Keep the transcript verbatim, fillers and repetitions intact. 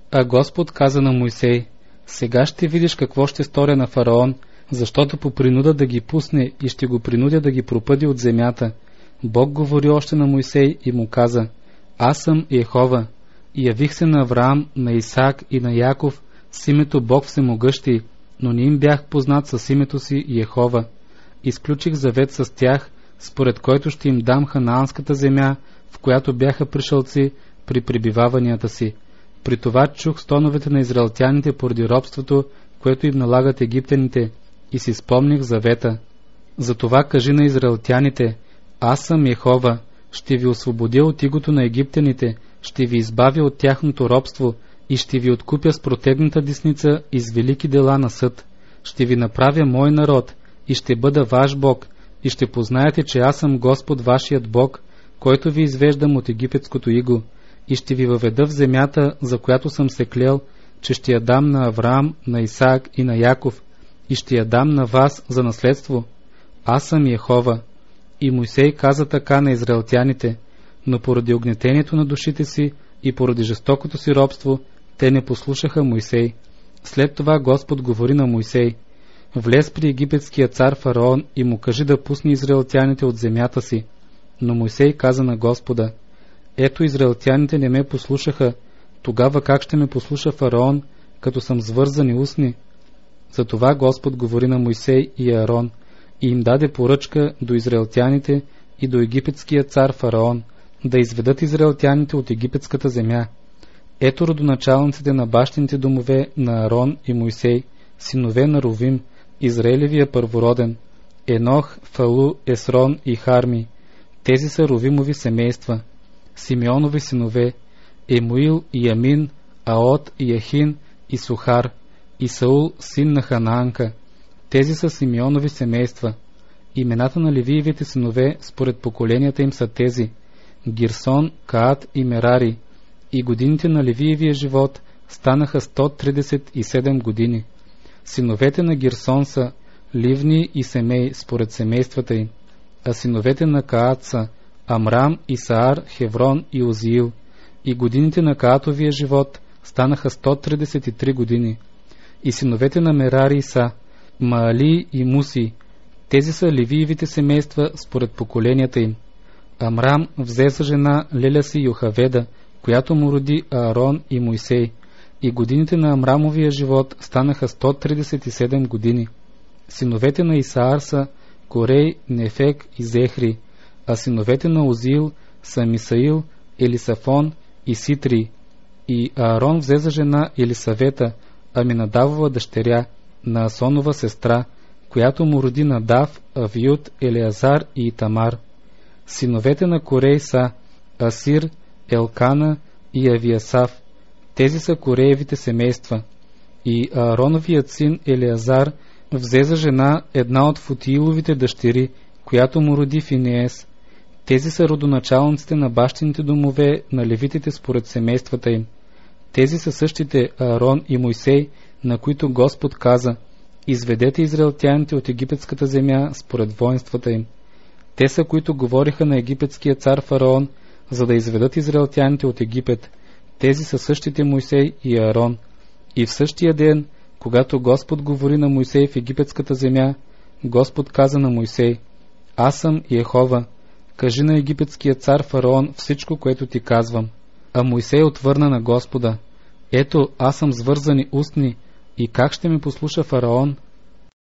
А Господ каза на Мойсей: сега ще видиш какво ще сторя на фараон, защото по принуда да ги пусне и ще го принудя да ги пропъди от земята. Бог говори още на Мойсей и му каза: аз съм Йехова, и явих се на Авраам, на Исаак и на Яков с името Бог Всемогъщи, но не им бях познат с името си Йехова. Изключих завет с тях, според който ще им дам ханаанската земя, в която бяха пришълци при пребиваванията си. При това чух стоновете на израелтяните поради робството, което им налагат египтяните, и си спомних завета. Затова кажи на израелтяните: аз съм Йехова, ще ви освободя от игото на египтяните, ще ви избавя от тяхното робство и ще ви откупя с протегната десница и с велики дела на съд. Ще ви направя мой народ и ще бъда ваш Бог, и ще познаете, че аз съм Господ вашият Бог, който ви извеждам от египетското иго, и ще ви въведа в земята, за която съм се клел, че ще я дам на Авраам, на Исаак и на Яков, и ще я дам на вас за наследство. Аз съм Йехова. И Мойсей каза така на израелтяните, но поради огнетението на душите си и поради жестокото си робство, те не послушаха Мойсей. След това Господ говори на Мойсей: влез при египетския цар фараон и му кажи да пусне израелтяните от земята си. Но Мойсей каза на Господа: ето израелтяните не ме послушаха, тогава как ще ме послуша фараон, като съм свързани устни? Затова Господ говори на Мойсей и Аарон и им даде поръчка до израелтяните и до египетския цар фараон да изведат израелтяните от египетската земя. Ето родоначалниците на бащините домове на Аарон и Мойсей, синове на Рувим, Израелевия първороден: Енох, Фалу, Есрон и Харми. Тези са Рувимови семейства. Симеонови синове: Емуил и Ямин, Аот и Яхин и Сухар, и Саул, син на Ханаанка. Тези са Симеонови семейства. Имената на Левиевите синове според поколенията им са тези: Гирсон, Каат и Мерари. И годините на Левиевия живот станаха сто тридесет и седем години. Синовете на Гирсон са Ливни и Семей според семействата им, а синовете на Каат са Амрам, Исаар, Хеврон и Озиил. И годините на Каатовия живот станаха сто тридесет и три години. И синовете на Мерари са Маали и Муси. Тези са Левиевите семейства според поколенията им. Амрам взе за жена леля си Йохаведа, която му роди Аарон и Мойсей. И годините на Амрамовия живот станаха сто тридесет и седем години. Синовете на Исаар са Корей, Нефек и Зехри, а синовете на Озиил са Мисаил, Елисафон и Ситри. И Аарон взе за жена Елисавета, Аминадавова дъщеря, на Асонова сестра, която му роди Надав, Авиуд, Елеазар и Итамар. Синовете на Корей са Асир, Елкана и Авиасав. Тези са Кореевите семейства. И Аароновият син Елеазар взе за жена една от Футииловите дъщери, която му роди Финеес. Тези са родоначалниците на бащините домове на левитите според семействата им. Тези са същите Аарон и Мойсей, на които Господ каза: изведете израелтяните от египетската земя според воинствата им. Те са, които говориха на египетския цар фараон, за да изведат израелтяните от Египет. Тези са същите Мойсей и Аарон. И в същия ден, когато Господ говори на Мойсей в египетската земя, Господ каза на Мойсей: аз съм Йехова, кажи на египетския цар фараон всичко, което ти казвам. А Мойсей отвърна на Господа: ето, аз съм с вързани устни, и как ще ми послуша фараон?